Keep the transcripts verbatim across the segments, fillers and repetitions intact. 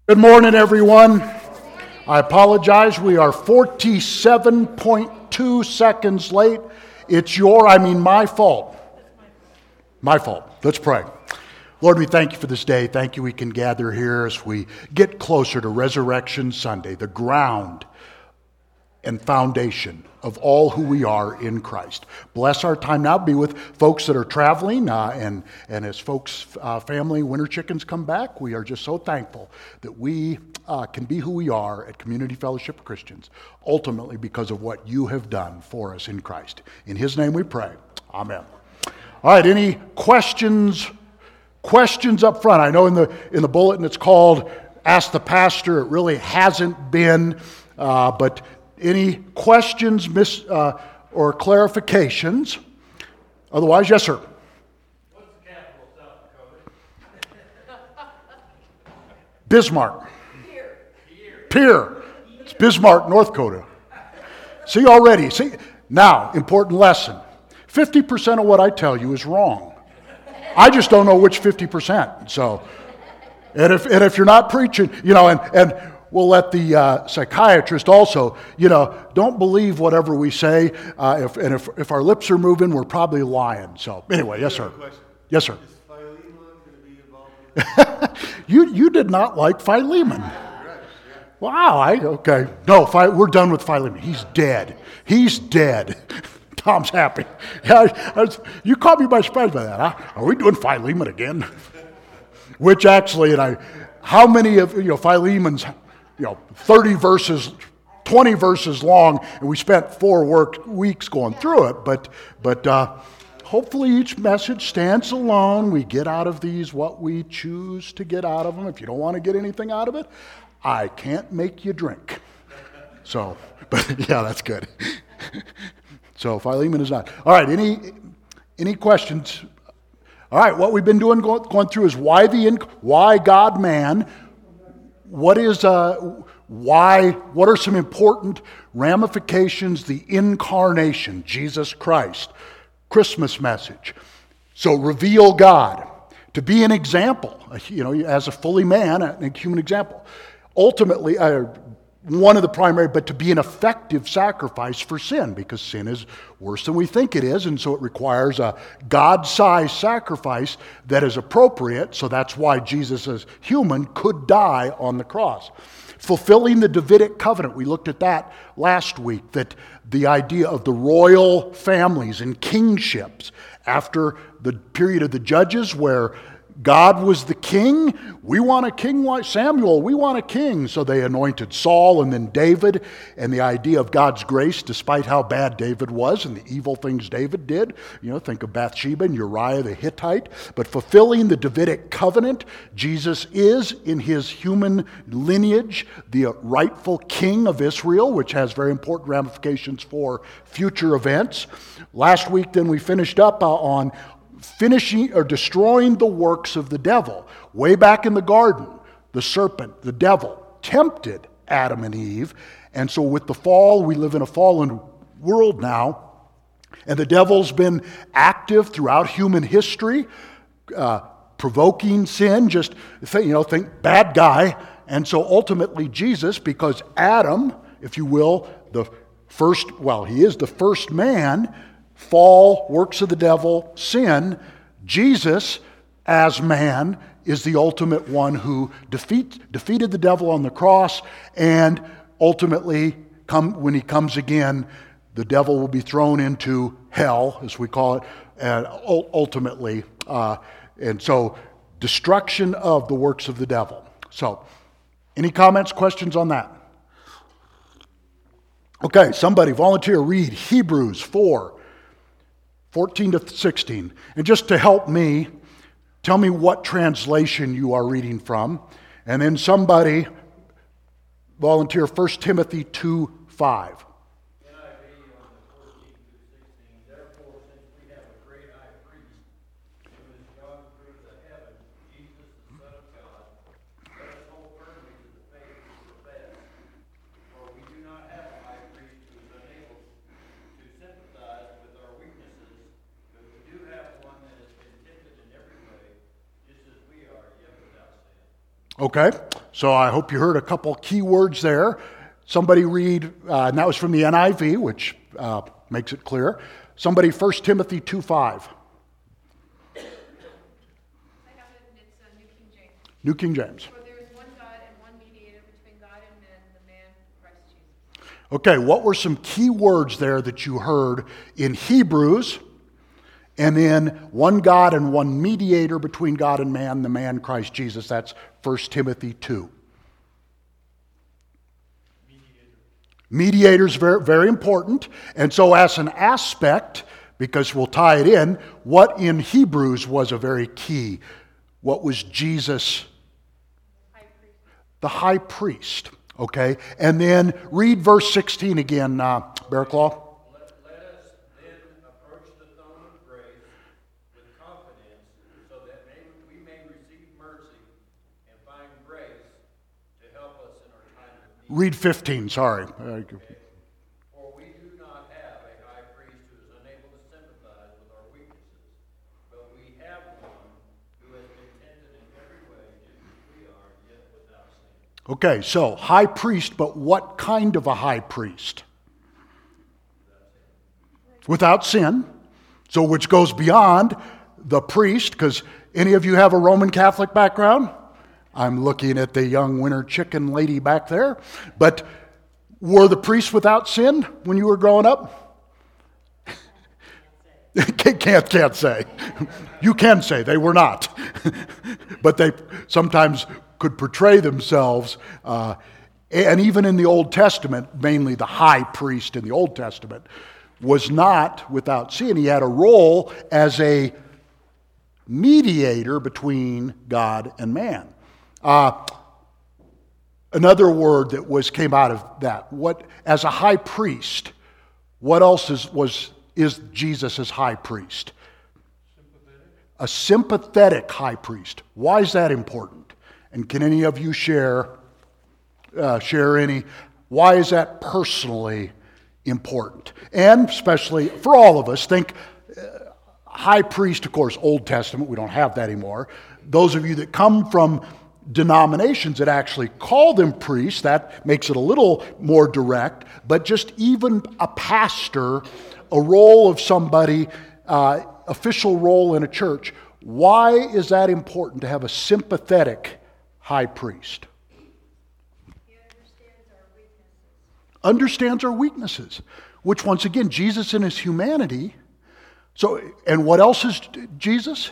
Good morning, everyone. I apologize. We are forty-seven point two seconds late. It's your, I mean, my fault. My fault. Let's pray. Lord, we thank you for this day. Thank you we can gather here as we get closer to Resurrection Sunday, the ground and foundation of all who we are in Christ. Bless our time now. Be with folks that are traveling, uh, and, and as folks' uh, family winter chickens come back, we are just so thankful that we uh, can be who we are at Community Fellowship of Christians, ultimately because of what you have done for us in Christ. In his name we pray. Amen. All right, any questions? Questions up front. I know in the, in the bulletin it's called Ask the Pastor. It really hasn't been, uh, but any questions miss, uh, or clarifications? Otherwise, yes, sir. What's the capital of South Dakota? Bismarck. Pierre. Pierre. It's Bismarck, North Dakota. See already. See now, important lesson. fifty percent of what I tell you is wrong. I just don't know which fifty percent. So, and if and if you're not preaching, you know, and and. We'll let the uh, psychiatrist also, you know, don't believe whatever we say. Uh, if, and if, if our lips are moving, we're probably lying. So anyway, yes, sir. Yes, sir. Is Philemon going to be involved in this? you you did not like Philemon. Wow. I okay. No, Phi, we're done with Philemon. He's dead. He's dead. Tom's happy. Yeah, I, I was, you caught me by surprise by that, huh? Are we doing Philemon again? Which actually, and I, how many of you know Philemon's? You know, thirty verses, twenty verses long, and we spent four work weeks going through it. But, but uh, hopefully each message stands alone. We get out of these what we choose to get out of them. If you don't want to get anything out of it, I can't make you drink. So, but yeah, that's good. So Philemon is not. All right, any any questions? All right, what we've been doing going, going through is why the why God man. What is, uh, why, what are some important ramifications? The incarnation, Jesus Christ, Christmas message. So reveal God, to be an example, you know, as a fully man, a human example. Ultimately, uh, one of the primary, but to be an effective sacrifice for sin, because sin is worse than we think it is, and so it requires a God-sized sacrifice that is appropriate, so that's why Jesus as human could die on the cross. Fulfilling the Davidic covenant, we looked at that last week, that the idea of the royal families and kingships after the period of the judges where God was the king. We want a king like Samuel. We want a king. So they anointed Saul and then David. And the idea of God's grace, despite how bad David was and the evil things David did. You know, think of Bathsheba and Uriah the Hittite. But fulfilling the Davidic covenant, Jesus is, in his human lineage, the rightful king of Israel, which has very important ramifications for future events. Last week, then, we finished up uh, on finishing or destroying the works of the devil. Way back in the garden, the serpent, the devil, tempted Adam and Eve. And so with the fall, we live in a fallen world now. And the devil's been active throughout human history, uh, provoking sin, just, you know, think bad guy. And so ultimately Jesus, because Adam, if you will, the first, well, he is the first man, fall, works of the devil, sin. Jesus, as man, is the ultimate one who defeat, defeated the devil on the cross, and ultimately, come, when he comes again, the devil will be thrown into hell, as we call it, and ultimately, uh, and so destruction of the works of the devil. So, any comments, questions on that? Okay, somebody volunteer read Hebrews four. fourteen to sixteen. And just to help me, tell me what translation you are reading from. And then somebody volunteer First Timothy two five. N I V on the fourteen to sixteen. Therefore, since we have a great high priest who is gone through the heavens, Jesus, the Son of God, let us hold firmly to the faith we profess. For we do not have a high priest who is unable to sympathize with our weaknesses, but we do have one that has been tempted in every way, just as we are, yet without sin. Okay, So I hope you heard a couple key words there. Somebody read, uh, and that was from the N I V, which uh, makes it clear. Somebody, First Timothy two five. I have it, and it's uh, New King James. New King James. For there is one God and one mediator between God and men, the man Christ Jesus. Okay, what were some key words there that you heard in Hebrews? And then one God and one mediator between God and man, the man Christ Jesus. That's First Timothy two. Mediator is very, very important. And so as an aspect, because we'll tie it in, what in Hebrews was a very key? What was Jesus? High priest. The high priest. Okay? And then read verse sixteen again, uh, Baraklaw. Let, let us then approach the throne of grace with confidence, so that may, we may receive mercy and find grace to help us in our time of need. Read fifteen, sorry. Uh, For we do not have a high priest who is unable to sympathize with our weaknesses, but we have one who has been tempted in every way, just as we are, yet without sin. Okay, so high priest, but what kind of a high priest? Without sin. So which goes beyond the priest, because any of you have a Roman Catholic background? I'm looking at the young winter chicken lady back there. But were the priests without sin when you were growing up? can't, can't, can't say. You can say they were not. But they sometimes could portray themselves, uh, and even in the Old Testament, mainly the high priest in the Old Testament, was not without sin. He had a role as a mediator between God and man. Uh, another word that was came out of that, what as a high priest, what else is was is Jesus as high priest? Sympathetic. A sympathetic high priest. Why is that important? And can any of you share uh, share any? Why is that personally important? And especially for all of us, think uh, high priest, of course, Old Testament. We don't have that anymore. Those of you that come from denominations that actually call them priests, that makes it a little more direct. But just even a pastor, a role of somebody, uh, official role in a church. Why is that important to have a sympathetic high priest? He understands our weaknesses. Understands our weaknesses, which once again, Jesus in his humanity. So, and what else is Jesus?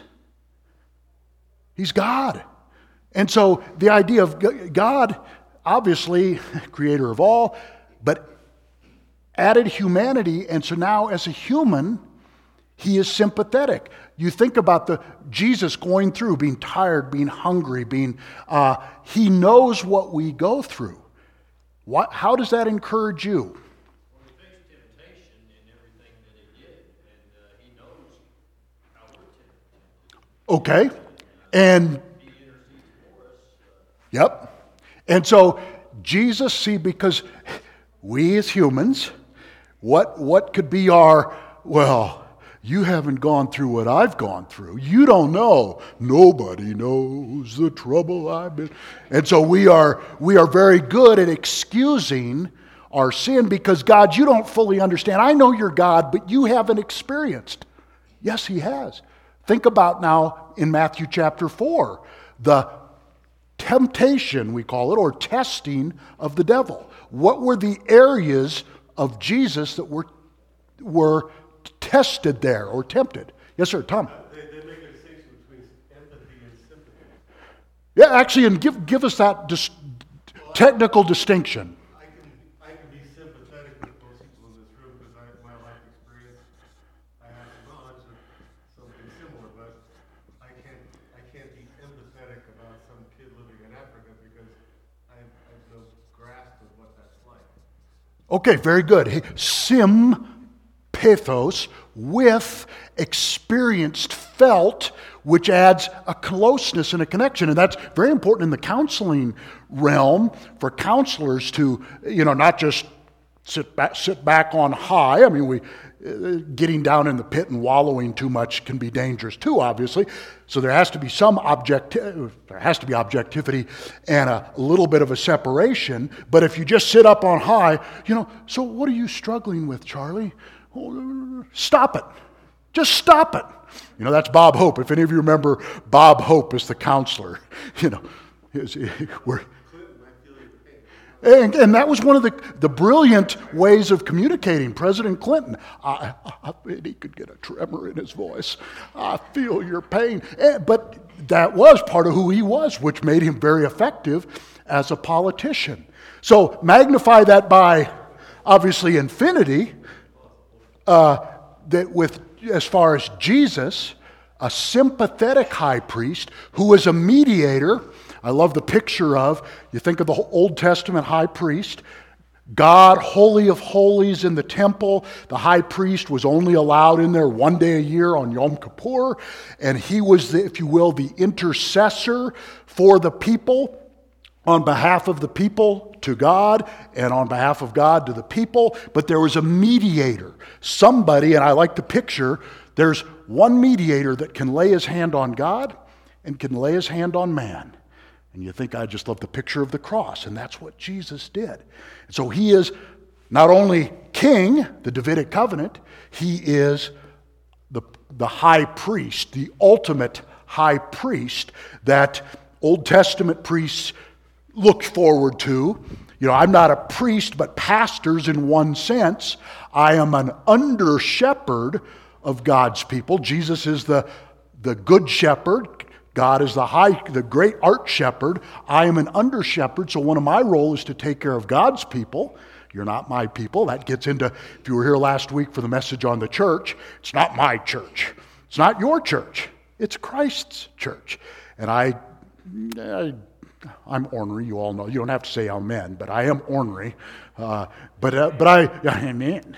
He's God. And so the idea of God, obviously, creator of all, but added humanity, and so now as a human, he is sympathetic. You think about the Jesus going through, being tired, being hungry, being uh, he knows what we go through. What, how does that encourage you? Well, he faced temptation in everything that he did, and uh, he knows how we're tempted. Okay, and He intercedes for us. Uh, yep, and so Jesus, see, because we as humans, what what could be our well? You haven't gone through what I've gone through. You don't know. Nobody knows the trouble I've been. And so we are we are very good at excusing our sin because, God, you don't fully understand. I know you're God, but you haven't experienced. Yes, he has. Think about now in Matthew chapter four, the temptation, we call it, or testing of the devil. What were the areas of Jesus that were were tested there or tempted? Yes, sir, Tom. They, they make a distinction between empathy and sympathy. Yeah, actually, and give give us that dis- technical distinction. I can I can be sympathetic with most people in this room because I my life experience, I have some knowledge of something similar, but I can't I can't be empathetic about some kid living in Africa because I have, I have no grasp of what that's like. Okay, very good. Hey, Sim pathos with experienced felt, which adds a closeness and a connection. And that's very important in the counseling realm for counselors to, you know, not just sit back, sit back on high. I mean, we uh, getting down in the pit and wallowing too much can be dangerous too, obviously. So there has to be some object, there has to be objectivity and a little bit of a separation. But if you just sit up on high, you know, so what are you struggling with, Charlie? Oh, stop it. Just stop it. You know, that's Bob Hope. If any of you remember Bob Hope as the counselor, you know, his, we're, And, and that was one of the, the brilliant ways of communicating. President Clinton, I, I, he could get a tremor in his voice. I feel your pain. And, but that was part of who he was, which made him very effective as a politician. So magnify that by, obviously, infinity, uh, that with as far as Jesus, a sympathetic high priest who was a mediator. I love the picture of, you think of the Old Testament high priest, God, Holy of Holies in the temple. The high priest was only allowed in there one day a year on Yom Kippur, and he was, the, if you will, the intercessor for the people, on behalf of the people to God, and on behalf of God to the people. But there was a mediator, somebody, and I like the picture, there's one mediator that can lay his hand on God and can lay his hand on man. And you think, I just love the picture of the cross, and that's what Jesus did. So he is not only king, the Davidic covenant, he is the, the high priest, the ultimate high priest that Old Testament priests looked forward to. You know, I'm not a priest, but pastors in one sense. I am an under shepherd of God's people. Jesus is the, the good shepherd. God is the high, the great arch shepherd. I am an under shepherd, so one of my roles is to take care of God's people. You're not my people. That gets into, if you were here last week for the message on the church, it's not my church. It's not your church. It's Christ's church. And I, I I'm ornery, you all know. You don't have to say amen, but I am ornery. Uh, but uh, but I, amen.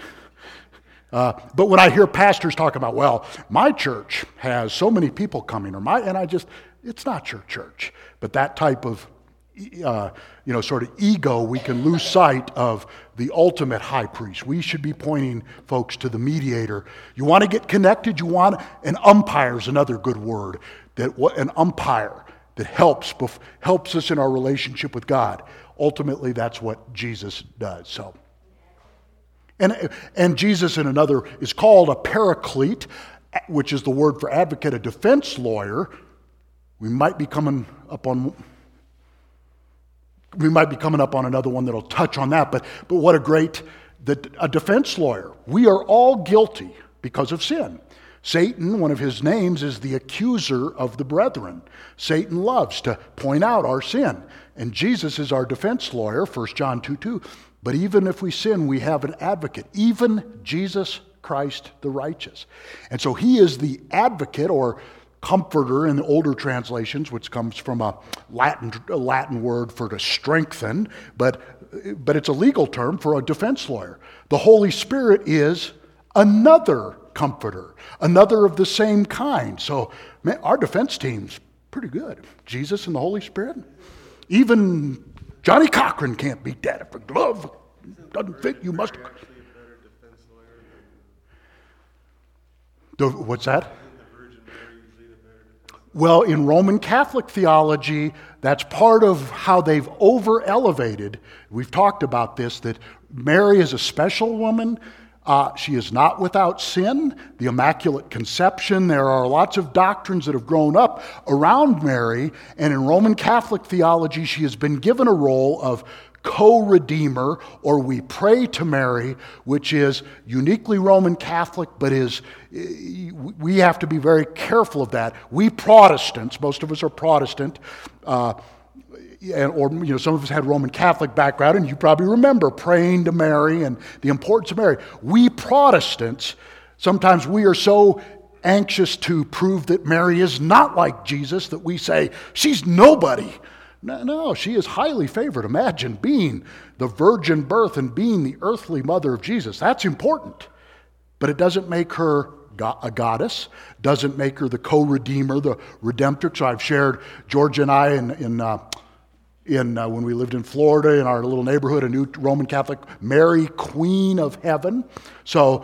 Uh, but when I hear pastors talk about, well, my church has so many people coming, or my, and I just, it's not your church. But that type of, uh, you know, sort of ego, we can lose sight of the ultimate high priest. We should be pointing folks to the mediator. You want to get connected? You want, an umpire is another good word. That an umpire that helps helps us in our relationship with God. Ultimately, that's what Jesus does. So. And, and Jesus in another is called a paraclete, which is the word for advocate, a defense lawyer. We might be coming up on we might be coming up on another one that'll touch on that, but but what a great the, a defense lawyer. We are all guilty because of sin. Satan, one of his names, is the accuser of the brethren. Satan loves to point out our sin. And Jesus is our defense lawyer, First John two two. But even if we sin, we have an advocate, even Jesus Christ the righteous. And so he is the advocate or comforter in the older translations, which comes from a Latin, a Latin word for to strengthen, but, but it's a legal term for a defense lawyer. The Holy Spirit is another comforter, another of the same kind. So man, our defense team's pretty good. Jesus and the Holy Spirit. Even Johnny Cochran can't beat that. If a glove doesn't fit, you must. The, what's that? Well, in Roman Catholic theology, that's part of how they've over-elevated. We've talked about this, that Mary is a special woman. Uh, she is not without sin, the Immaculate Conception. There are lots of doctrines that have grown up around Mary, and in Roman Catholic theology, she has been given a role of co-redeemer, or we pray to Mary, which is uniquely Roman Catholic, but is we have to be very careful of that. We Protestants, most of us are Protestant, uh, And, or you know, some of us had Roman Catholic background, and you probably remember praying to Mary and the importance of Mary. We Protestants, sometimes we are so anxious to prove that Mary is not like Jesus that we say, she's nobody. No, no, she is highly favored. Imagine being the virgin birth and being the earthly mother of Jesus. That's important. But it doesn't make her a goddess, doesn't make her the co-redeemer, the redemptor. So I've shared, Georgia and I, in, in uh, In uh, when we lived in Florida, in our little neighborhood, a new Roman Catholic, Mary, Queen of Heaven. So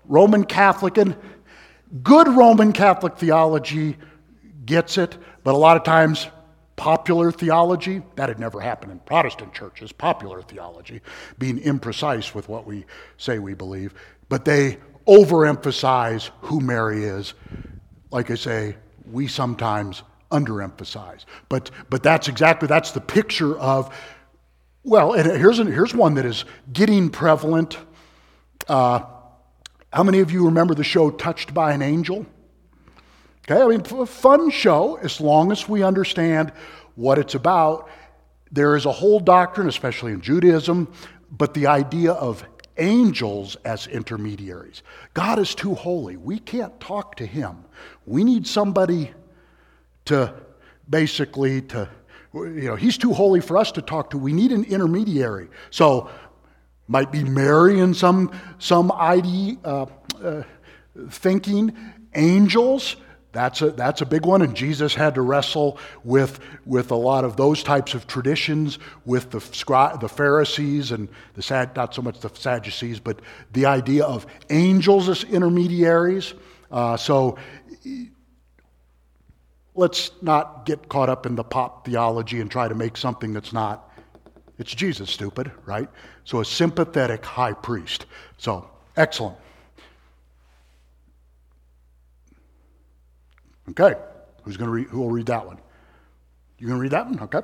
Roman Catholic, and good Roman Catholic theology gets it, but a lot of times popular theology, that had never happened in Protestant churches, popular theology, being imprecise with what we say we believe, but they overemphasize who Mary is. Like I say, we sometimes underemphasize. But but that's exactly, that's the picture of, well, and here's, here's one that is getting prevalent. Uh, how many of you remember the show Touched by an Angel? Okay, I mean, a fun show as long as we understand what it's about. There is a whole doctrine, especially in Judaism, but the idea of angels as intermediaries. God is too holy. We can't talk to him. We need somebody to basically to, you know, he's too holy for us to talk to. We need an intermediary. So, might be Mary in some some idea uh, uh, thinking. Angels. That's a, that's a big one, and Jesus had to wrestle with, with a lot of those types of traditions with the, scri- the Pharisees and the Sad, not so much the Sadducees, but the idea of angels as intermediaries. Uh, so let's not get caught up in the pop theology and try to make something that's not. It's Jesus, stupid, right? So a sympathetic high priest. So, excellent. Okay, who's going to read? Who will read that one? You going to read that one? Okay.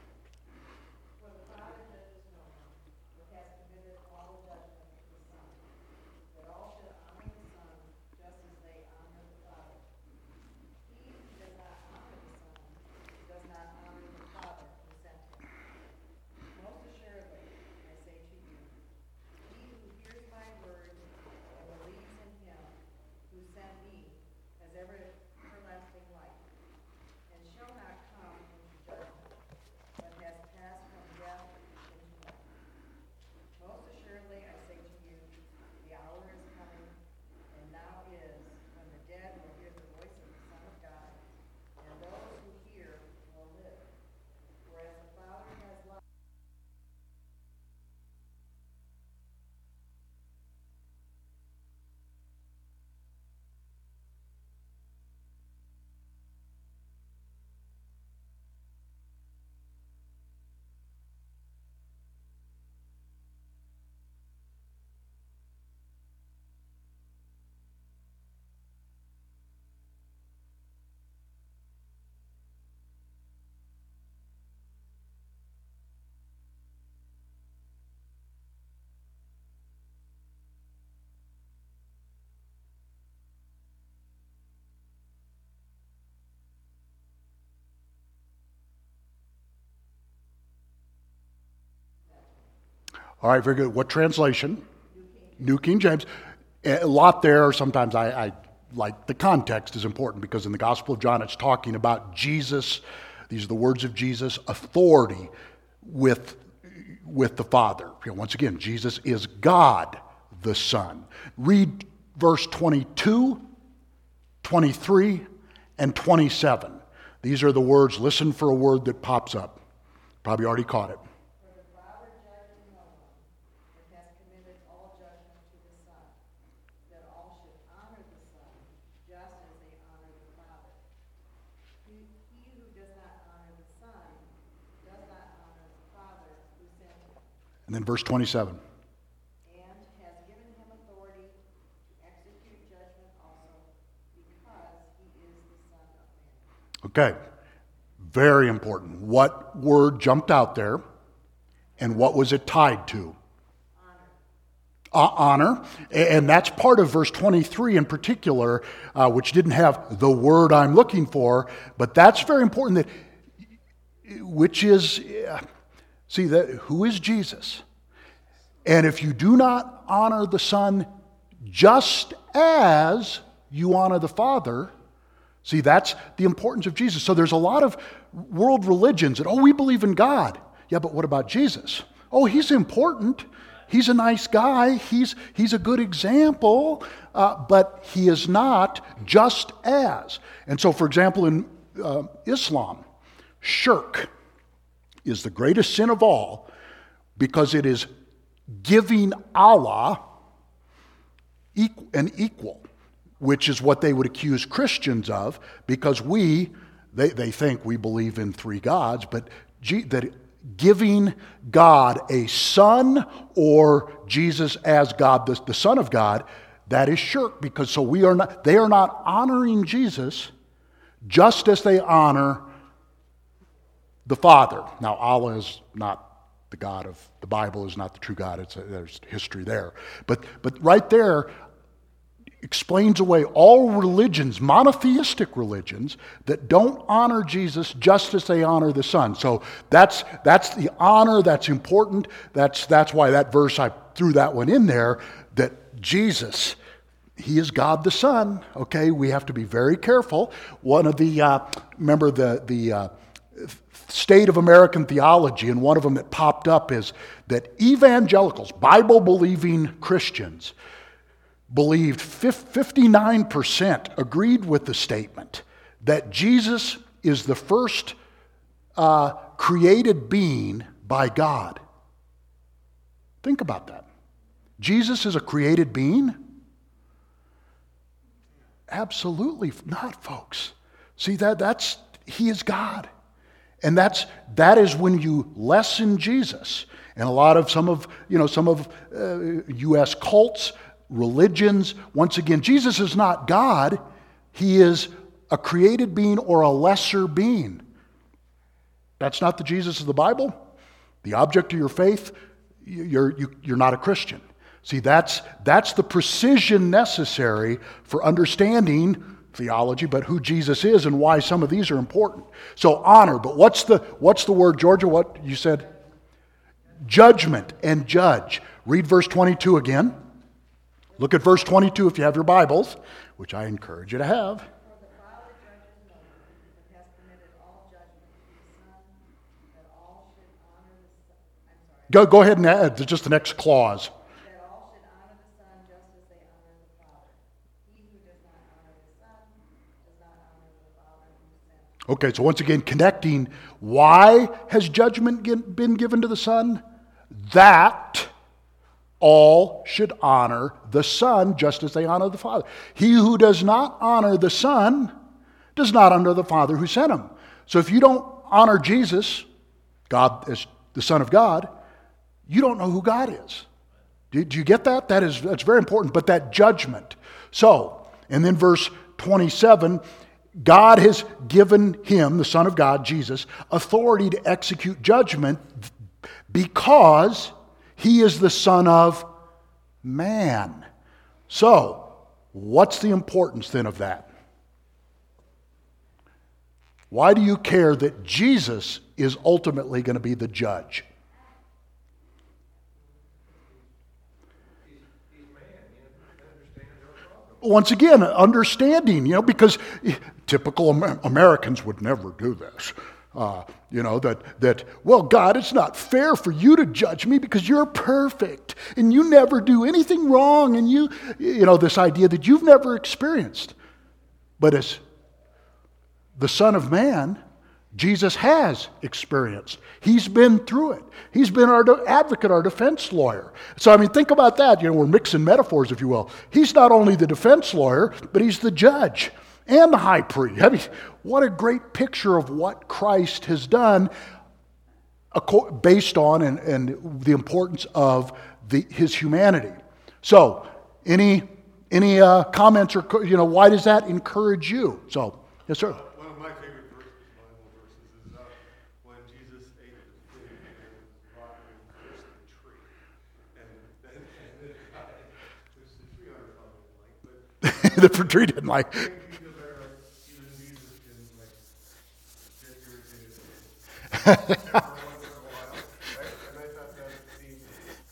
All right, very good. What translation? New King James. A lot there. Sometimes I, I like the context is important because in the Gospel of John it's talking about Jesus. These are the words of Jesus, authority with, with the Father. You know, once again, Jesus is God the Son. Read verse twenty-two, twenty-three, and twenty-seven. These are the words. Listen for a word that pops up. Probably already caught it. And then verse twenty-seven. And has given him authority to execute judgment also, because he is the Son of Man. Okay, very important. What word jumped out there, and what was it tied to? Honor. Uh, honor, and that's part of verse twenty-three in particular, uh, which didn't have the word I'm looking for, but that's very important. That, which is. Uh, See, that who is Jesus? And if you do not honor the Son just as you honor the Father, see, that's the importance of Jesus. So there's a lot of world religions that, oh, we believe in God. Yeah, but what about Jesus? Oh, he's important. He's a nice guy. He's, he's a good example, uh, but he is not just as. And so, for example, in uh, Islam, shirk is the greatest sin of all because it is giving Allah equal, an equal, which is what they would accuse Christians of, because we, they, they think we believe in three gods, but G, that giving God a son or Jesus as God, the, the Son of God, that is shirk, because so we are not, they are not honoring Jesus just as they honor the Father. Now, Allah is not the God of the Bible, is not the true God. It's a, there's history there. But, but right there explains away all religions, monotheistic religions, that don't honor Jesus just as they honor the Son. So that's, that's the honor that's important. That's, that's why that verse, I threw that one in there, that Jesus, he is God the Son. Okay, we have to be very careful. One of the, uh, remember the, the uh, State of American Theology, and one of them that popped up is that evangelicals, Bible-believing Christians, believed fifty-nine percent agreed with the statement that Jesus is the first uh, created being by God. Think about that. Jesus is a created being? Absolutely not, folks. See, that that's he is God. And that's that is when you lessen Jesus. And a lot of some of, you know, some of uh, U S cults, religions, once again, Jesus is not God. He is a created being or a lesser being. That's not the Jesus of the Bible. The object of your faith, you're, you, you're not a Christian. See, that's, that's the precision necessary for understanding theology, but who Jesus is and why some of these are important. So honor, but what's the, what's the word, Georgia, what you said? Judgment and judge. Read verse twenty-two again. Look at verse twenty-two if you have your Bibles, which I encourage you to have. For the Father judges no one, but has permitted all judgment to the Son, that all should honor the Son. I'm sorry. Go, go ahead and add just the next clause. That all should honor the Son just as they honor the Father. He who does not honor the Son does not honor the Father who sent him. Okay, so once again, connecting, why has judgment get- been given to the Son? That all should honor the Son just as they honor the Father. He who does not honor the Son does not honor the Father who sent him. So if you don't honor Jesus, God as the Son of God, you don't know who God is. Do, do you get that? That is that's very important. But that judgment. So, and then verse twenty-seven, God has given him, the Son of God, Jesus, authority to execute judgment because he is the Son of man. So, what's the importance then of that? Why do you care that Jesus is ultimately going to be the judge? Once again, understanding, you know, because typical Amer- Americans would never do this. Uh, you know, that, that, well, God, it's not fair for you to judge me because you're perfect and you never do anything wrong, and you, you know, this idea that you've never experienced. But as the Son of Man, Jesus has experienced. He's been through it. He's been our advocate, our defense lawyer. So, I mean, think about that. You know, we're mixing metaphors, if you will. He's not only the defense lawyer, but he's the judge and the high priest. I mean, what a great picture of what Christ has done based on and, and the importance of the, his humanity. So, any any uh, comments or, you know, why does that encourage you? So, yes, sir. One of my favorite verses, Bible verses, is uh, when Jesus ate the fruit and brought him and cursed the tree. And then and then died, which the tree owner probably didn't like, but The tree didn't like. I think people are like, even Jesus can like get irritated every once in a while, right? And I thought that seemed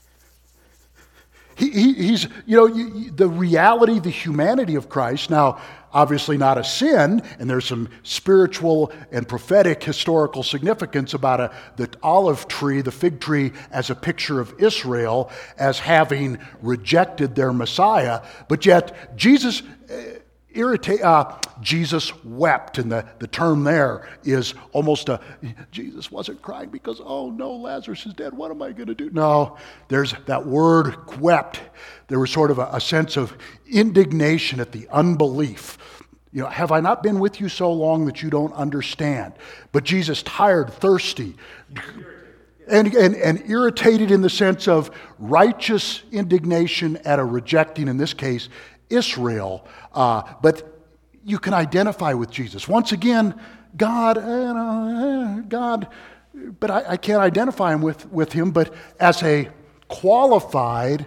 He, he, he's, you know, you, you- the reality, the humanity of Christ, now, obviously not a sin, and there's some spiritual and prophetic historical significance about a, the olive tree, the fig tree, as a picture of Israel, as having rejected their Messiah, but yet Jesus uh, irritate, uh, Jesus wept, and the, the term there is almost a, Jesus wasn't crying because, oh no, Lazarus is dead, what am I going to do? No, there's that word wept. There was sort of a, a sense of indignation at the unbelief. You know, have I not been with you so long that you don't understand? But Jesus, tired, thirsty, and, and, and irritated in the sense of righteous indignation at a rejecting, in this case, Israel. Uh, but you can identify with Jesus. Once again, God, uh, God, but I, I can't identify him with, with him, but as a qualified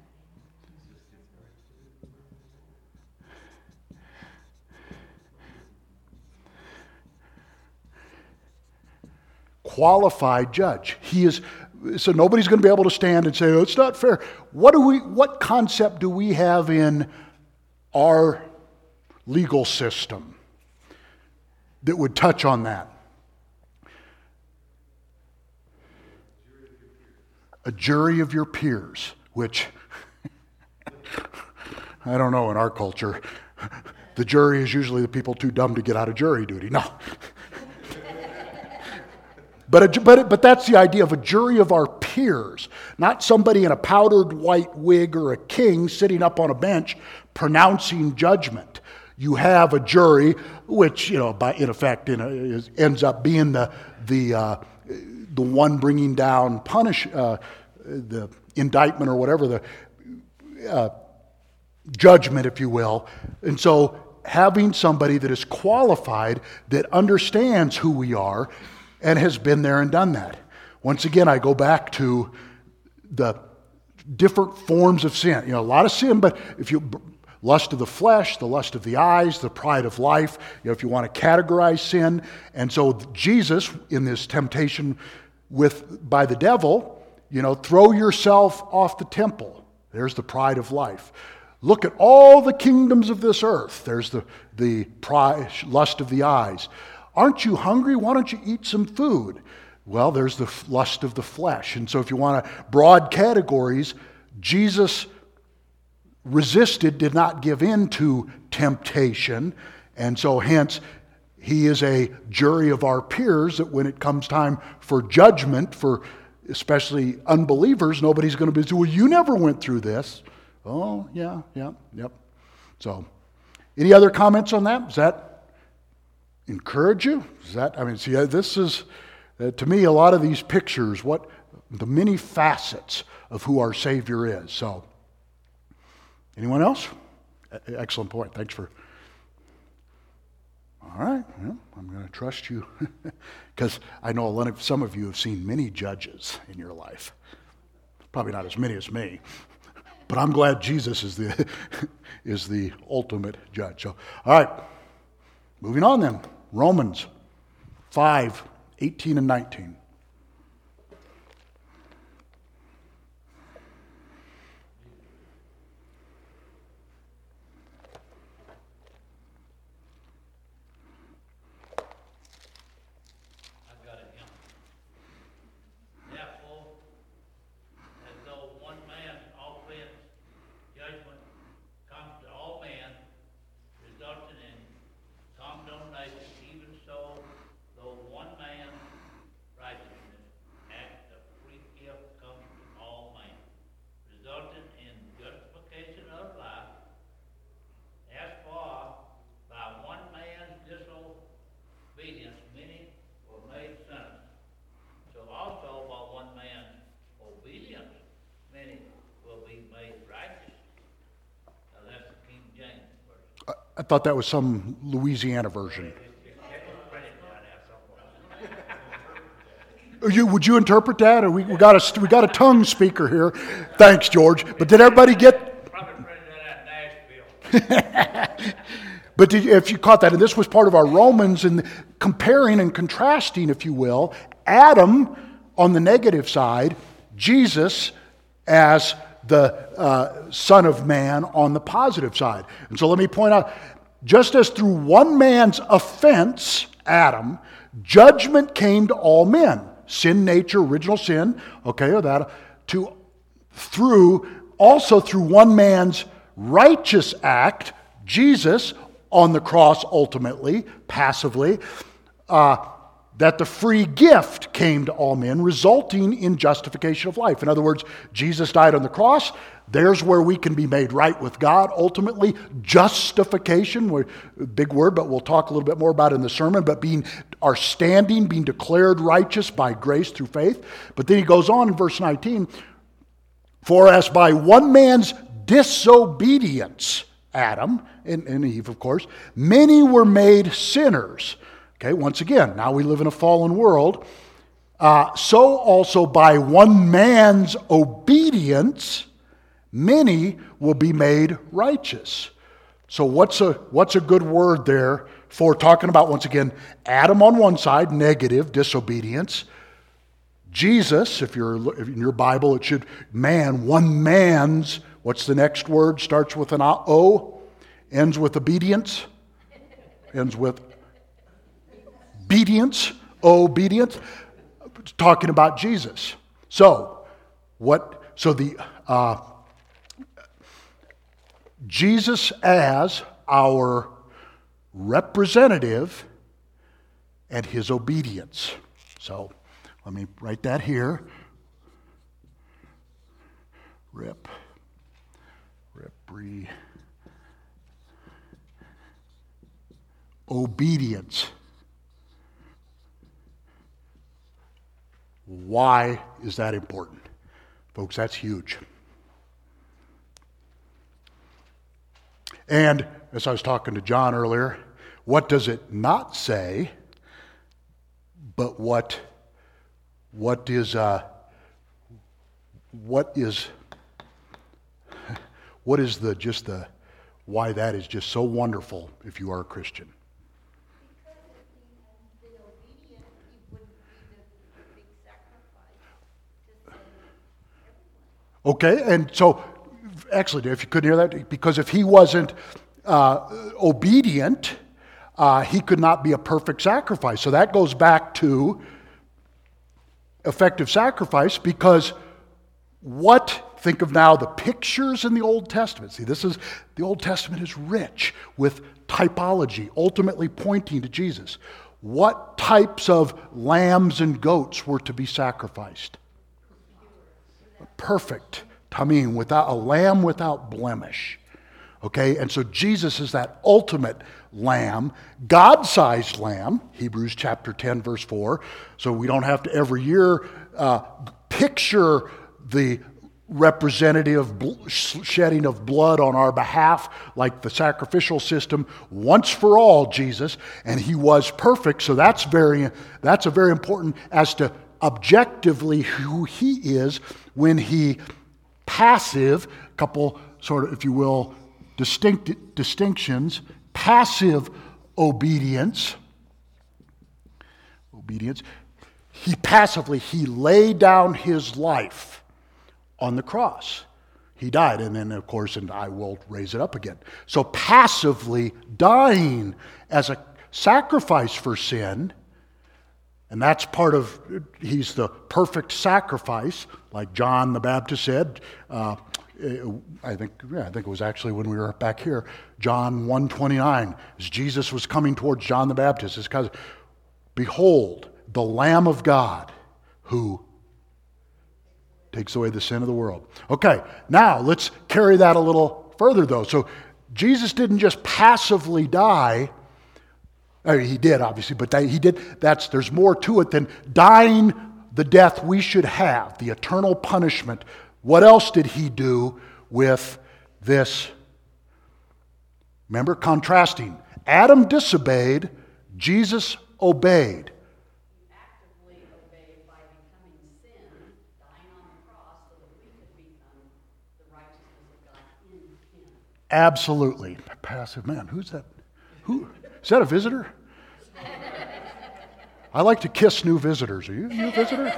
qualified judge. He is, so nobody's going to be able to stand and say, oh, it's not fair. What do we, what concept do we have in our legal system that would touch on that? A jury of your peers, which, I don't know, in our culture, the jury is usually the people too dumb to get out of jury duty. No. But, a, but, but that's the idea of a jury of our peers, not somebody in a powdered white wig or a king sitting up on a bench pronouncing judgment. You have a jury, which, you know, by in effect, in a, is, ends up being the the uh, the one bringing down punish uh, the indictment or whatever, the uh, judgment, if you will. And so, having somebody that is qualified, that understands who we are, and has been there and done that. Once again, I go back to the different forms of sin. You know, a lot of sin, but if you, lust of the flesh, the lust of the eyes, the pride of life, you know, if you want to categorize sin. And so Jesus, in this temptation with by the devil, you know, throw yourself off the temple. There's the pride of life. Look at all the kingdoms of this earth. There's the, the pride, lust of the eyes. Aren't you hungry? Why don't you eat some food? Well, there's the lust of the flesh. And so if you want to broad categories, Jesus resisted, did not give in to temptation. And so hence, he is a jury of our peers that when it comes time for judgment, for especially unbelievers, nobody's going to be saying, well, you never went through this. Oh, yeah, yeah, yep. So, any other comments on that? Is that encourage you? Is that, I mean, see, this is, uh, to me, a lot of these pictures, what the many facets of who our Savior is. So, anyone else? E- excellent point. Thanks for, all right, well, I'm going to trust you, because I know a lot of, some of you have seen many judges in your life. Probably not as many as me, but I'm glad Jesus is the, is the ultimate judge. So, all right, moving on then. Romans five, eighteen and nineteen. I've got it, yeah. Therefore, as though one man's offense, judgment comes to all men, resulting in condemnation, even so, though one man's righteousness, act of free gift comes to all men, resulting in justification of life, as far by one man's disobedience many were made sinners. So also by one man's obedience many will be made righteous. Now that's the King James version. I thought that was some Louisiana version. You, would you interpret that? Or we, we got a we got a tongue speaker here. Thanks, George. But did everybody get? Probably printed that out in Nashville. But did, if you caught that, and this was part of our Romans, and comparing and contrasting, if you will, Adam on the negative side, Jesus as the uh, Son of Man on the positive side. And so let me point out, just as through one man's offense, Adam, judgment came to all men. Sin nature, original sin, okay, or that, to through, also through one man's righteous act, Jesus, on the cross ultimately, passively, uh, that the free gift came to all men, resulting in justification of life. In other words, Jesus died on the cross. There's where we can be made right with God. Ultimately, justification, big word, but we'll talk a little bit more about it in the sermon, but being our standing, being declared righteous by grace through faith. But then he goes on in verse nineteen, for as by one man's disobedience, Adam and, and Eve, of course, many were made sinners. Okay, once again, now we live in a fallen world. Uh, so also by one man's obedience, many will be made righteous. So what's a what's a good word there for talking about, once again, Adam on one side, negative, disobedience. Jesus, if you're if in your Bible, it should, man, one man's, what's the next word? Starts with an O, ends with obedience, ends with obedience, obedience, talking about Jesus. So, what, so the, uh, Jesus as our representative and his obedience. So, let me write that here. Rep, repre, obedience. Why is that important? Folks, that's huge. And as I was talking to John earlier, what does it not say, but what what is uh, what is what is the just the why that is just so wonderful if you are a Christian? Okay, and so, excellent, if you couldn't hear that, because if he wasn't uh, obedient, uh, he could not be a perfect sacrifice. So that goes back to effective sacrifice, because what, think of now the pictures in the Old Testament. See, this is, the Old Testament is rich with typology, ultimately pointing to Jesus. What types of lambs and goats were to be sacrificed? Perfect tamim, without a lamb without blemish. Okay, and so Jesus is that ultimate lamb, God-sized lamb, Hebrews chapter ten, verse four. So we don't have to every year uh, picture the representative bl- shedding of blood on our behalf like the sacrificial system. Once for all, Jesus, and he was perfect. So that's very that's a very important as to objectively who he is when he passive, couple sort of, if you will, distinct distinctions, passive obedience, obedience, he passively, he laid down his life on the cross. He died, and then of course, and I will raise it up again. So passively dying as a sacrifice for sin. And that's part of, he's the perfect sacrifice, like John the Baptist said. Uh, I think, yeah, I think it was actually when we were back here, John one twenty-nine, as Jesus was coming towards John the Baptist, it's because, behold, the Lamb of God who takes away the sin of the world. Okay, now let's carry that a little further though. So Jesus didn't just passively die. I mean, he did, obviously, but that, he did. That's there's more to it than dying the death we should have, the eternal punishment. What else did he do with this? Remember, contrasting. Adam disobeyed, Jesus obeyed. He actively obeyed by becoming sin, dying on the cross, so that we could become the righteousness of God in him. Absolutely. Passive man. Who's that? Who? Is that a visitor? I like to kiss new visitors. Are you a new visitor?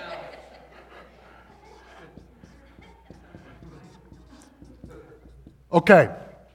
Okay.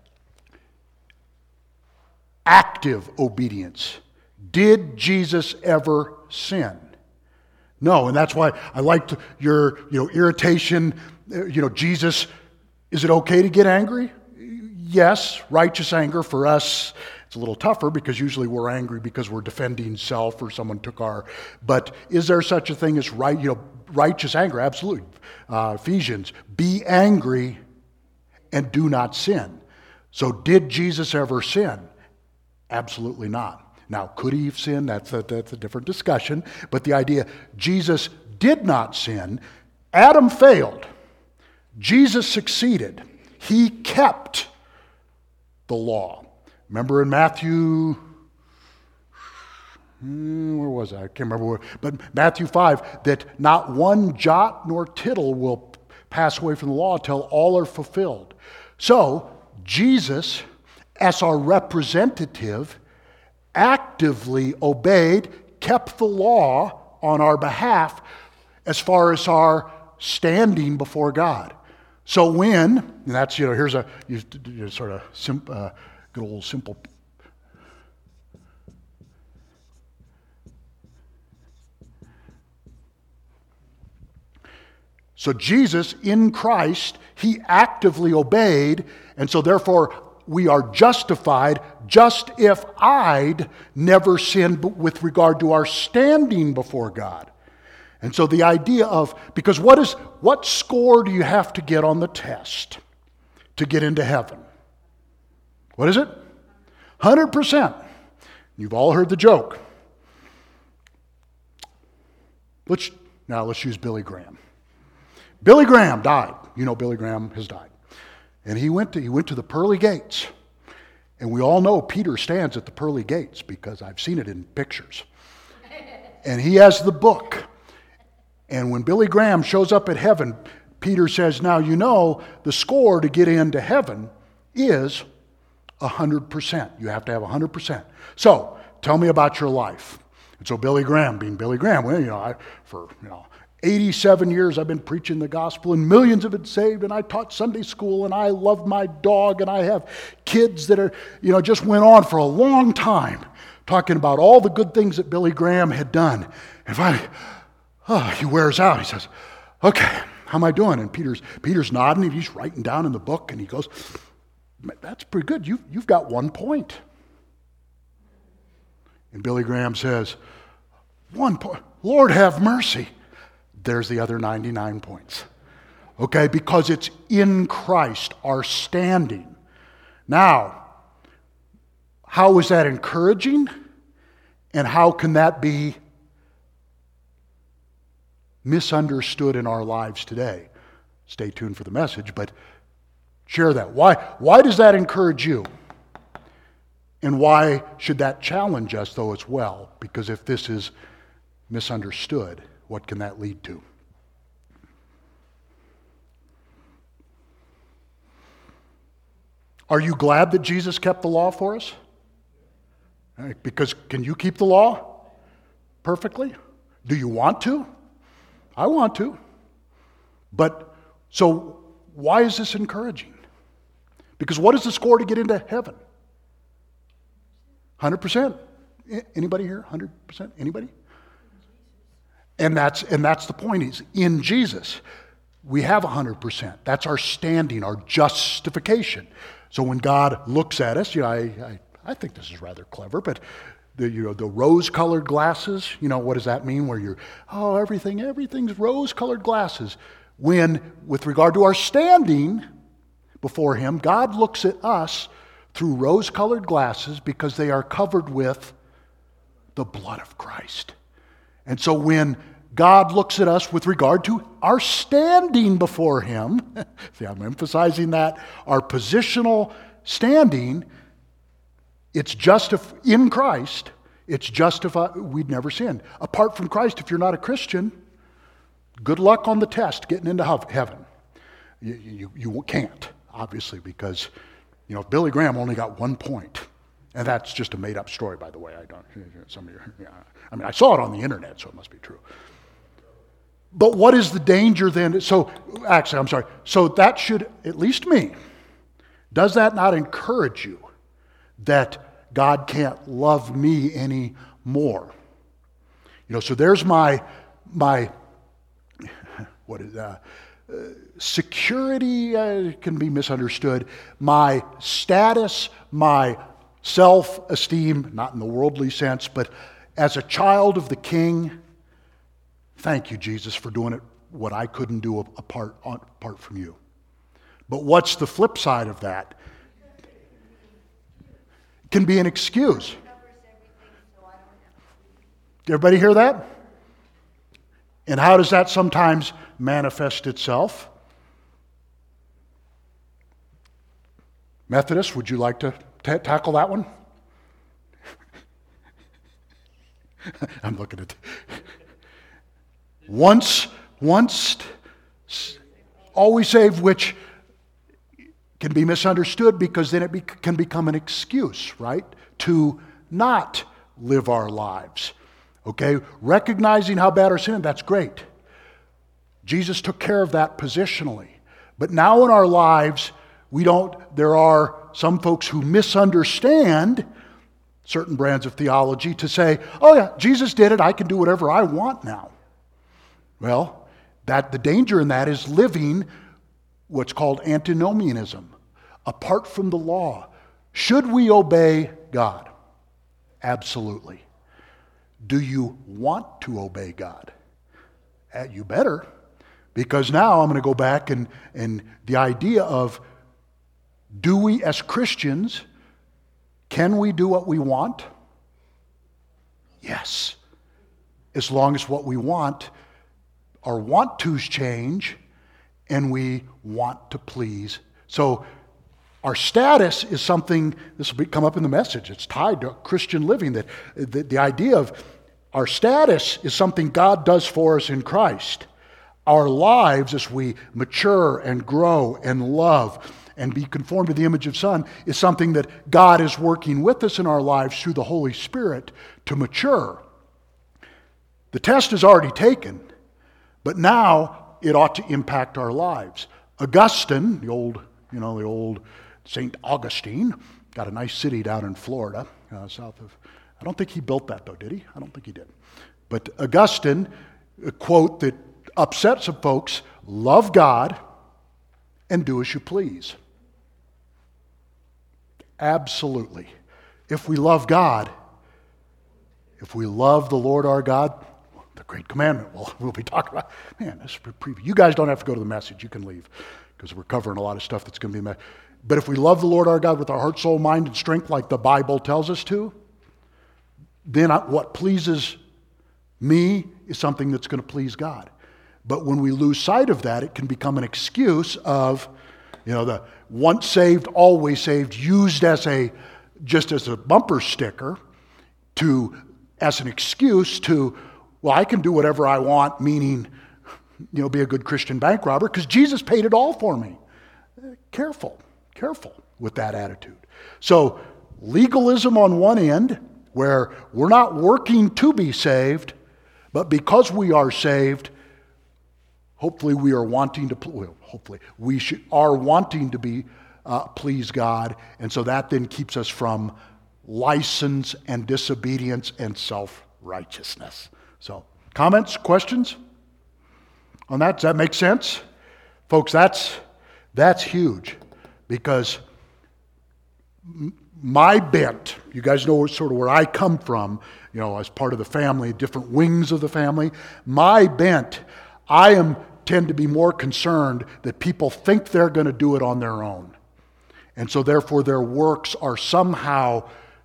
Active obedience. Did Jesus ever sin? No, and that's why I liked your, you know, irritation. You know, Jesus, is it okay to get angry? yes, righteous anger for us, it's a little tougher because usually we're angry because we're defending self or someone took our, but is there such a thing as right, you know, righteous anger? Absolutely. Uh, Ephesians, be angry and do not sin. So did Jesus ever sin? Absolutely not. Now, could he have sinned? That's a, that's a different discussion. But the idea, Jesus did not sin. Adam failed. Jesus succeeded. He kept the law. Remember in Matthew, hmm, where was I? I can't remember where, but Matthew five, that not one jot nor tittle will pass away from the law until all are fulfilled. So, Jesus, as our representative, actively obeyed, kept the law on our behalf as far as our standing before God. So when, and that's, you know, here's a you, you sort of sim, uh, good old simple. So Jesus, in Christ, he actively obeyed, and so therefore we are justified just if I'd never sinned with regard to our standing before God. And so the idea of, because what is what score do you have to get on the test to get into heaven? What is it? one hundred percent. You've all heard the joke. Let's now let's use Billy Graham. Billy Graham died. You know Billy Graham has died. And he went to he went to the pearly gates. And we all know Peter stands at the pearly gates because I've seen it in pictures. And he has the book. And when Billy Graham shows up at heaven, Peter says, now you know the score to get into heaven is one hundred percent. You have to have one hundred percent. So, tell me about your life. And so Billy Graham, being Billy Graham, well, you know, I, for, you know, eighty-seven years I've been preaching the gospel and millions have been saved, and I taught Sunday school and I love my dog and I have kids that are, you know, just went on for a long time talking about all the good things that Billy Graham had done. And finally, oh, he wears out. He says, okay, how am I doing? And Peter's Peter's nodding and he's writing down in the book and he goes, that's pretty good. You, you've got one point. And Billy Graham says, one point, Lord have mercy. There's the other ninety-nine points. Okay, because it's in Christ, our standing. Now, how is that encouraging? And how can that be misunderstood in our lives today? Stay tuned for the message, but share that. Why, why does that encourage you? And why should that challenge us, though, as well? Because if this is misunderstood, what can that lead to? Are you glad that Jesus kept the law for us? Because can you keep the law perfectly? Do you want to? I want to. But so why is this encouraging? Because what is the score to get into heaven? one hundred percent. Anybody here? one hundred percent? Anybody? And that's and that's the point, is in Jesus. We have one hundred percent. That's our standing, our justification. So when God looks at us, you know, I, I, I think this is rather clever, but the, you know, the rose-colored glasses, you know, what does that mean? Where you're, oh, everything, everything's rose-colored glasses. When, with regard to our standing before Him, God looks at us through rose-colored glasses because they are covered with the blood of Christ. And so when God looks at us with regard to our standing before Him, see, I'm emphasizing that, our positional standing, it's justif- in Christ, it's justified, we'd never sinned. Apart from Christ, if you're not a Christian, good luck on the test getting into heaven. You, you, you can't, obviously, because, you know, Billy Graham only got one point. And that's just a made-up story, by the way. I don't, some of you, yeah. I mean, I saw it on the internet, so it must be true. But what is the danger then? So, actually, I'm sorry. So that should, at least me, does that not encourage you that God can't love me any more? You know, so there's my, my, what is that? security uh, can be misunderstood. My status, my self-esteem, not in the worldly sense, but as a child of the King, thank you, Jesus, for doing it what I couldn't do apart, apart from you. But what's the flip side of that? It can be an excuse. Did everybody hear that? And how does that sometimes manifest itself? Methodist, would you like to t- tackle that one? I'm looking at once, once, always saved, which can be misunderstood because then it be, can become an excuse, right, to not live our lives. Okay, recognizing how bad our sin, that's great. Jesus took care of that positionally. But now in our lives, we don't, there are some folks who misunderstand certain brands of theology to say, oh yeah, Jesus did it, I can do whatever I want now. Well, that the danger in that is living what's called antinomianism, apart from the law. Should we obey God? Absolutely. Do you want to obey God? Uh, you better, because now I'm going to go back and, and the idea of, do we as Christians, can we do what we want? Yes. As long as what we want, our want tos change, and we want to please. So our status is something, this will come up in the message, it's tied to Christian living, that the, the idea of our status is something God does for us in Christ. Our lives, as we mature and grow and love and be conformed to the image of Son, is something that God is working with us in our lives through the Holy Spirit to mature. The test is already taken, but now it ought to impact our lives. Augustine, the old, you know, the old Saint Augustine, got a nice city down in Florida, uh, south of, I don't think he built that though, did he? I don't think he did. But Augustine, a quote that upset some folks, love God and do as you please. Absolutely. If we love God, if we love the Lord our God, the great commandment, well, we'll be talking about, man, this is a preview. You guys don't have to go to the message. You can leave because we're covering a lot of stuff that's going to be met. But if we love the Lord our God with our heart, soul, mind, and strength like the Bible tells us to, then what pleases me is something that's going to please God. But when we lose sight of that, it can become an excuse of, you know, the once saved, always saved, used as a, just as a bumper sticker to, as an excuse to, well, I can do whatever I want, meaning, you know, be a good Christian bank robber because Jesus paid it all for me. Careful, careful with that attitude. So legalism on one end, where we're not working to be saved, but because we are saved, hopefully we are wanting to, well, hopefully we should, are wanting to be uh, please God, and so that then keeps us from license and disobedience and self-righteousness. So, comments, questions on that? Does that make sense? Folks, that's that's huge because m- my bent, you guys know sort of where I come from, you know, as part of the family, different wings of the family. My bent, I am tend to be more concerned that people think they're going to do it on their own. And so therefore their works are somehow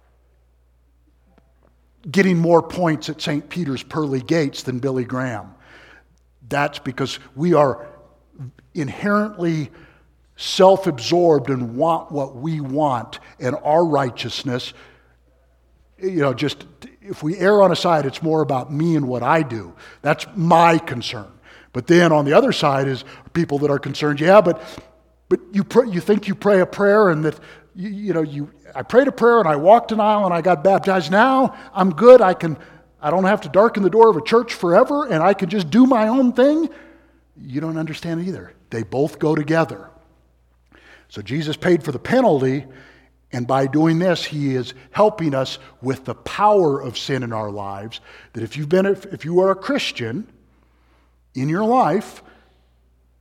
getting more points at Saint Peter's pearly gates than Billy Graham. That's because we are inherently self-absorbed and want what we want, and our righteousness, you know, just if we err on a side, it's more about me and what I do. That's my concern. But then on the other side is people that are concerned, yeah, but but you pray, you think you pray a prayer and that you, you know you I prayed a prayer and I walked an aisle and I got baptized. Now I'm good. I can I don't have to darken the door of a church forever and I can just do my own thing. You don't understand either. They both go together. So Jesus paid for the penalty, and by doing this, he is helping us with the power of sin in our lives. That if you've been, if you are a Christian in your life,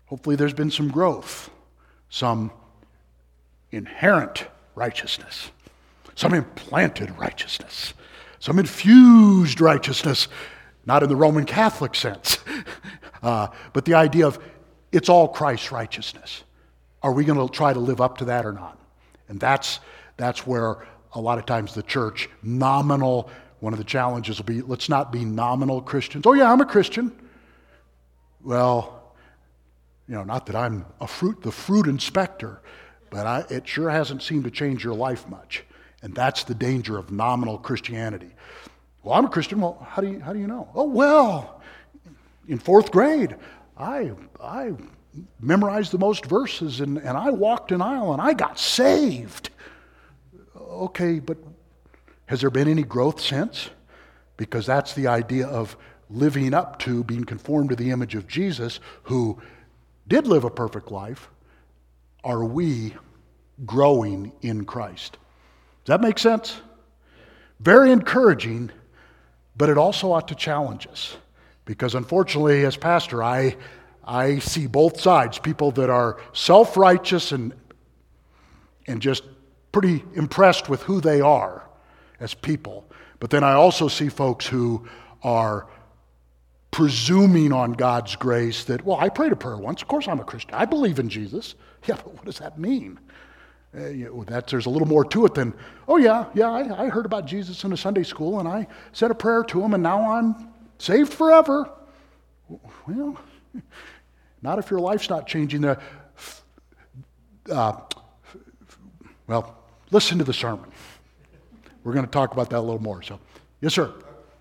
Hopefully there's been some growth, some inherent righteousness, some implanted righteousness, some infused righteousness, not in the Roman Catholic sense, uh, but the idea of it's all Christ's righteousness. Are we going to try to live up to that or not? And that's that's where a lot of times the church, nominal, one of the challenges will be, let's not be nominal Christians. Oh yeah, I'm a Christian. Well, you know, not that I'm a fruit, the fruit inspector, but I, it sure hasn't seemed to change your life much. And that's the danger of nominal Christianity. Well, I'm a Christian. Well, how do you how do you know? Oh well, in fourth grade, I I memorized the most verses and, and I walked an aisle and I got saved. Okay, but has there been any growth since? Because that's the idea of living up to, being conformed to the image of Jesus, who did live a perfect life. Are we growing in Christ? Does that make sense? Very encouraging, but it also ought to challenge us. Because unfortunately, as pastor, I, I see both sides. People that are self-righteous and, and just pretty impressed with who they are as people. But then I also see folks who are presuming on God's grace that, well, I prayed a prayer once. Of course I'm a Christian. I believe in Jesus. Yeah, but what does that mean? Uh, you know, that, there's a little more to it than, oh yeah, yeah, I, I heard about Jesus in a Sunday school and I said a prayer to him and now I'm saved forever. Well, not if your life's not changing. The, uh, well, listen to the sermon. We're going to talk about that a little more. So, yes, sir.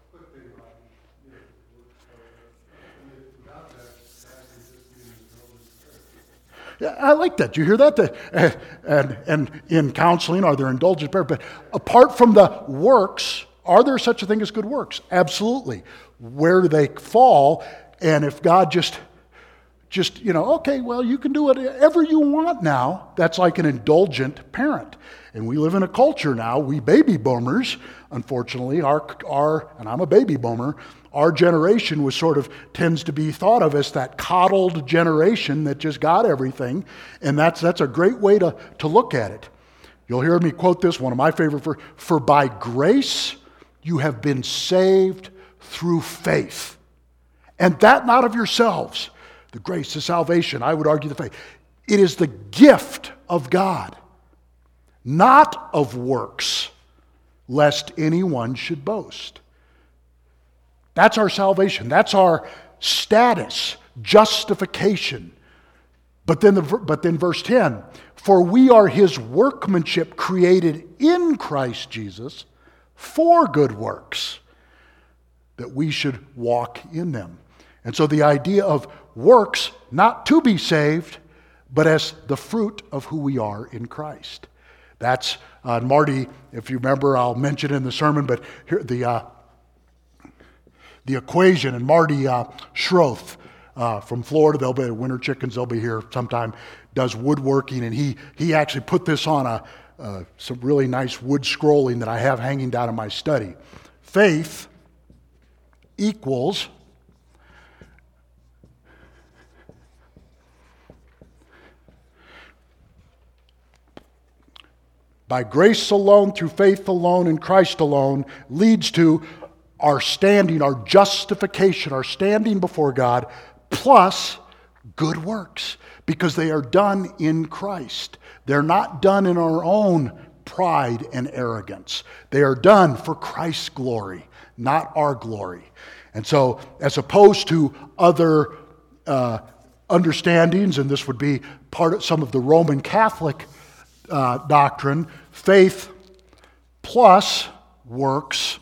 Yeah, I like that. Do you hear that? The, uh, and, and in counseling, are there indulgent prayers? But apart from the works, are there such a thing as good works? Absolutely. Where do they fall? And if God just, just, you know, okay, well, you can do whatever you want now, that's like an indulgent parent. And we live in a culture now, we baby boomers, unfortunately, our, our, and I'm a baby boomer, our generation was sort of, tends to be thought of as that coddled generation that just got everything. And that's that's a great way to, to look at it. You'll hear me quote this, one of my favorite, for, for by grace you have been saved through faith. And that not of yourselves. The grace, the salvation, I would argue the faith. It is the gift of God, not of works, lest anyone should boast. That's our salvation. That's our status, justification. But then, the, but then verse ten, for we are his workmanship created in Christ Jesus for good works, that we should walk in them. And so the idea of works, not to be saved, but as the fruit of who we are in Christ. That's, uh, Marty, if you remember, I'll mention it in the sermon, but here, the uh, the equation, and Marty uh, Schroth uh, from Florida, they'll be Winter Chickens, they'll be here sometime, does woodworking, and he he actually put this on a uh, some really nice wood scrolling that I have hanging down in my study. Faith equals by grace alone, through faith alone, in Christ alone, leads to our standing, our justification, our standing before God, plus good works, because they are done in Christ. They're not done in our own pride and arrogance. They are done for Christ's glory, not our glory. And so, as opposed to other uh, understandings, and this would be part of some of the Roman Catholic uh, doctrine, faith plus works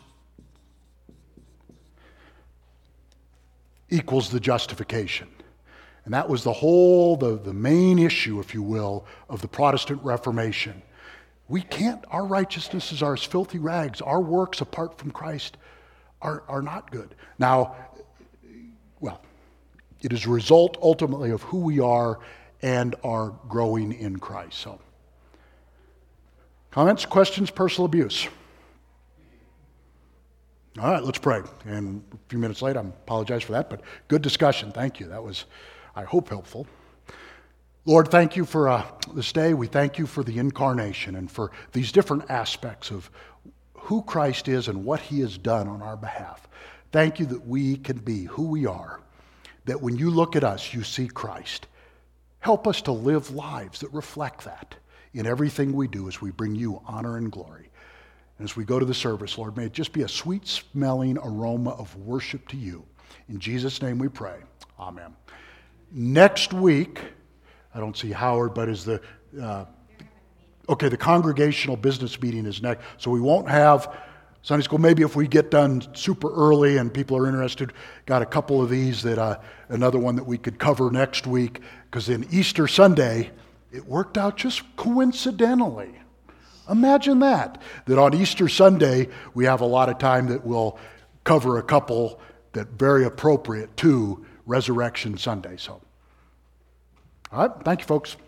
equals the justification. And that was the whole, the, the main issue, if you will, of the Protestant Reformation. We can't, our righteousnesses are as filthy rags. Our works apart from Christ are, are not good. Now, well, it is a result ultimately of who we are and are growing in Christ. So, comments, questions, personal abuse? All right, let's pray. And a few minutes late, I apologize for that, but good discussion. Thank you. That was, I hope, helpful. Lord, thank you for uh, this day. We thank you for the incarnation and for these different aspects of who Christ is and what he has done on our behalf. Thank you that we can be who we are, that when you look at us, you see Christ. Help us to live lives that reflect that in everything we do as we bring you honor and glory. And as we go to the service, Lord, may it just be a sweet-smelling aroma of worship to you. In Jesus' name we pray. Amen. Next week, I don't see Howard, but is the, uh, okay, the congregational business meeting is next. So we won't have Sunday school. Maybe if we get done super early and people are interested, got a couple of these that, uh, another one that we could cover next week. Because in Easter Sunday, it worked out just coincidentally. Imagine that, that on Easter Sunday, we have a lot of time that we'll cover a couple that very appropriate to Resurrection Sunday. So, all right, thank you, folks.